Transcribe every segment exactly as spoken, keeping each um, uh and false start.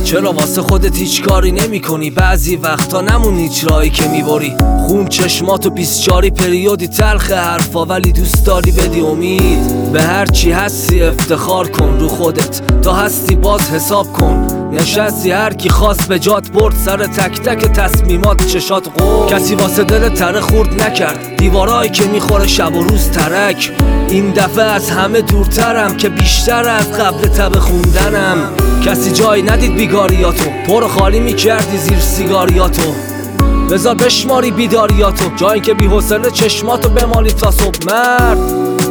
چرا واسه خودت هیچ کاری نمی کنی؟ بعضی وقتا نمون هیچ راهی که میبری. خون چشماتو بیسچاری پریودی تلخ حرفا، ولی دوست داری بدی امید. به هر چی هستی افتخار کن رو خودت، تا هستی باز حساب کن. نشستی هر کی خواست به جات برد، سر تک تک تصمیمات چشات قول. کسی واسه دل تره خورد نکرد، دیوارایی که میخوره شب و روز ترک. این دفعه از همه دورترم که بیشتر از قبل تب خوندنم. کسی جای ندید بیگاریاتو، پر خالی میکردی زیر سیگاریاتو. بذار بشماری بیداریاتو، جایی که بی حوصله چشماتو بمالی تا صبح. مرد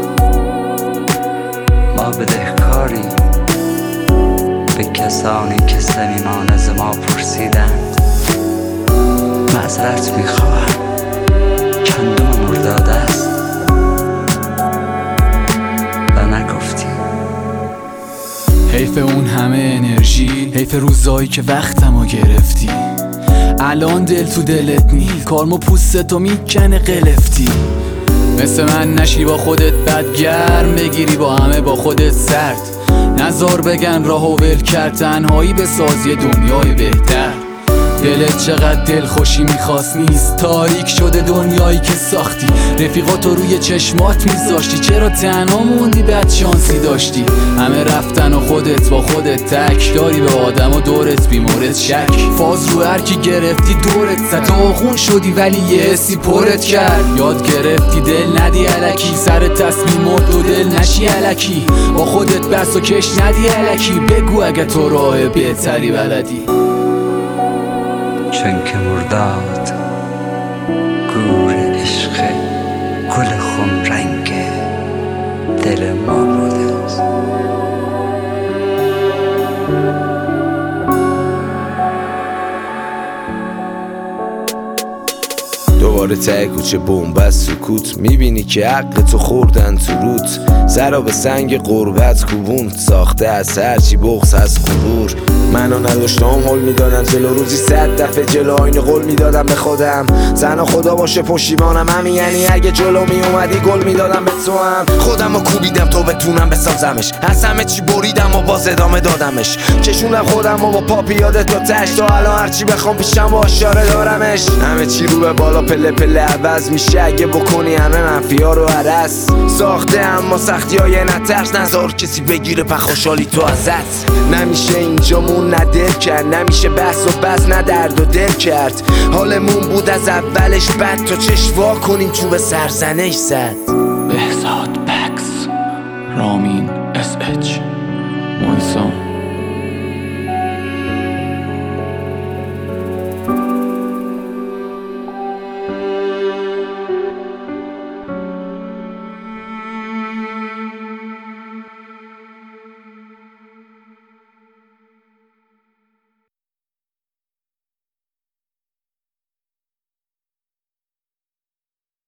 ما بدهکاری به کسانی که صمیمان از ما پرسیدند. معذرت میخواهم، کندم مرداد است و نگفتی. حیف اون همه انرژی، حیف روزایی که وقتمو گرفتی. الان دل تو دلت نیست، کارمو پوستتو میکنه قلفتی. مثل من نشی با خودت بدگرم، بگیری با همه با خودت سرد. نزار بگن راهو ول کرد، تنهایی به سازی دنیای بهتر. دلت چقدر دل خوشی میخواست نیست، تاریک شده دنیایی که ساختی. رفیقاتو روی چشمات میذاشتی، چرا تنها موندی؟ بد شانسی داشتی. همه رفتن و خودت با خودت تک، داری به آدم و دورت بیمورد شک. فاز رو هر کی گرفتی دورت زد، تو خون شدی ولی یه حسی پرت کرد. یاد گرفتی دل ندی الکی، سر تصمیمات و دل نشی الکی. با خودت بس و کش ندی الکی، بگو اگه تو راه بهتری بلدی. چون که مرداد گور عشق گل خون رنگ دل ما بوده است. دوباره ته کوچه بنبست سکوت، میبینی که حق تو خوردن تو روت. زرا به سنگ قربت کوبون ساخته از هرچی بغض از غرور. منو نداشتم حل میدادم جلو، روزی صد دفعه جلو آینه قول میدادم به خودم. زنا خدا باشه پشیمانم، همین یعنی اگه جلو میومدی گل میدادم به تو هم. خودم رو کوبیدم تو بتونم بسازمش، از همه چی بریدم و باز ادامه دادمش. کشونم خودم و با پا پیاده تا تش، تا الان هرچی بخوام پیشم با اشاره دارمش. همه چی رو به بالا پله پله عوض میشه اگه بکنی همه منفیا رو عرس. ساخته اما سختی های نترس، نذار کسی بگیره په خوشحالی تو ازت. نمیشه اینجامون ندل کرد، نمیشه بحث و بس نه درد و دل کرد. حالمون بود از اولش بد، تا چشوا کنیم تو به سرزنش زد. بهزاد بکس رامین